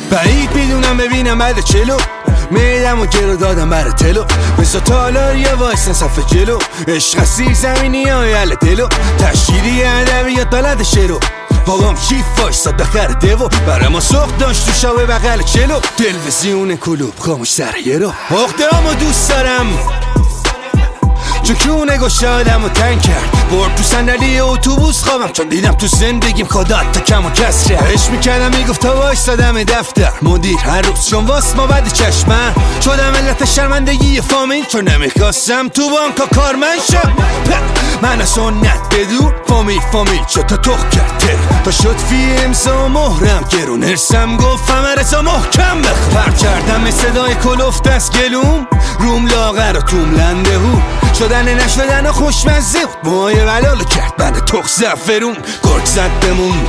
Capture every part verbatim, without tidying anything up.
بعید میدونم ببینم بعد چلو میدم و گرو دادم برای تلو بزا تالار یا وایسن صفحه جلو عشق سیر زمینی های حل دلو تشکیلی ادبیات بلد شروع بابام کیف وایساد بخر دیو برای ما سخت داشت تو شاوه بغل چلو تلویزیون کلوب خاموش سر یه رو اخته همو دوست دارم چکونه گشادم و تنگ کرد برد تو صندلی اتوبوس خوابم چون دیدم تو زندگیم خدات تا کم و کسره عشق میکردم میگفت تا وایسادم دفتر مدیر هر روز چون واس ما بعد چشمم شدم علت شرمندگی فامیل چون نمیخواستم تو بانکا کارمند شم من از سنت بدون فامیل فامیل شد تا تخ کرد تا شد فی امضا مهرم گرون ارسم گفتم رضا محکم بخ پر کردم به صدای کلفت از گلوم روم لاغر و توم لنده هو شدن نشدن و خوشمزه مای ولالو کرد بند تخ زفرون گرگ زد بمون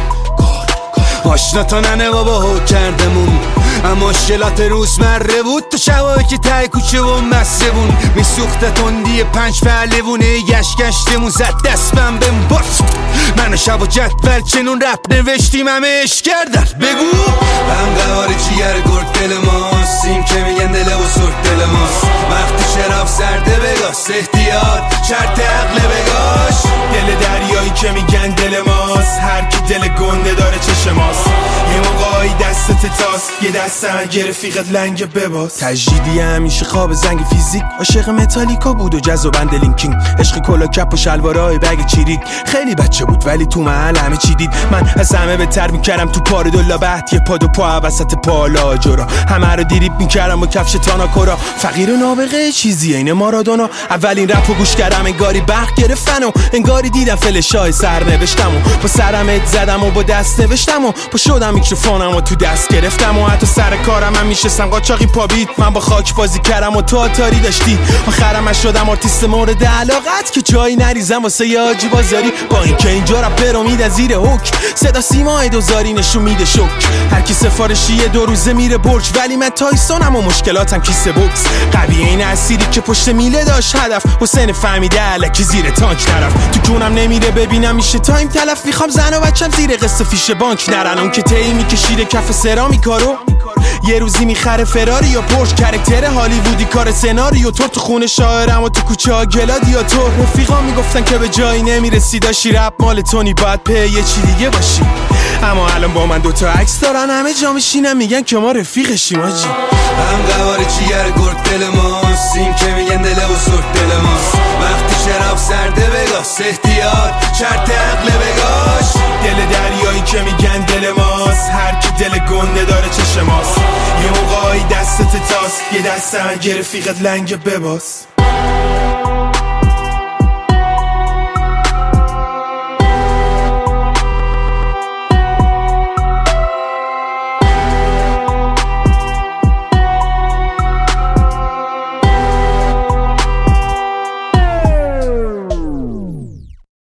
آشنا تا ننه بابا هو کردمون اما مشکلات روزمره بود تو شبایی که تای کوچه و مسته میسوخته تندی پنج پهلوونه گشت گشتمون زد دستم بهم باز من شب و جدول چنون رپ نوشتیم همه عشق کردن بگو هم قوار جیگر گرد دل ماست این که میگن دل و سرد دل ماست وقتی شراب سرده بگاست احتیاط شرط عقل بگاش دل دریایی که میگن دل ماست هر کی دل گنده داره چشم ماست یه موقعی دستت تاست یه دست اگه رفیقت لنگ بباز تجدیدی همیشه خواب زنگ فیزیک عاشق متالیکا بود و جز و بند لینکینگ عشق کلا کپ و شلوارای بگ چیرید خیلی بچه بود ولی تو محل همه چی دید من از همه بهتر میکردم تو پار دولا بهت یه پاد و پا وسط پالا جورا همه رو دیریب میکردم با کفش تانا کورا فقیر و نابغه چیزی اینه مارادونا اولین رپو گوش کردم انگاری برق گرفتن و انگاری دیدم فلشای سر نوشتم و با سرم ات زدم و با دست نوشتم و با شدم میکروفونم و تو دست گرفتم و حتی سر کارم هم میشستم قاچاقی پابید من با خاک بازی کردم و تو آتاری داشتی آخرم من شدم آرتیست مورد علاقت که جایی نریزم واسه یه حاجی بازاری با اینکه اینجا رپ رو میدن زیر حک صدا سیمای دوزاری نشون میده شک هر کی سفارشی دو روزه میره برج ولی من تایسونم و مشکلاتم کیسه بوکس قویه این اسیری که پشت میله داشت هدف حسین فهمیده الکی زیر تانک نرفت تو کونم نمیره ببینم میشه تایم تلف میخوام زن و بچم زیر قسط فیش بانک نرن اون که تی میکشیده کف سرامیکارو یه روزی میخره فراری یا پورش کرکتر هالیوودی کار سناریو تو تو خونه شاعرم و تو کوچه ها گلادیاتور رفیقا میگفتن که به جایی نمیرسی داشتی رپ مال تونی باید په یه چی دیگه باشی اما الان با من دوتا عکس دارن همه جا میشینن میگن که ما رفیقشیم آجی هم قوار جیگر گرد دل ماست این که میگن دل و سرد دل ماست وقتی شراب سرده بگاست احتیاط شرط عقل بگاش دل دریایی که میگن دل ماست هر کی دل گنده داره چشم ماست یه موقعی دستت تاست یه دست اگه رفیقت لنگ بباز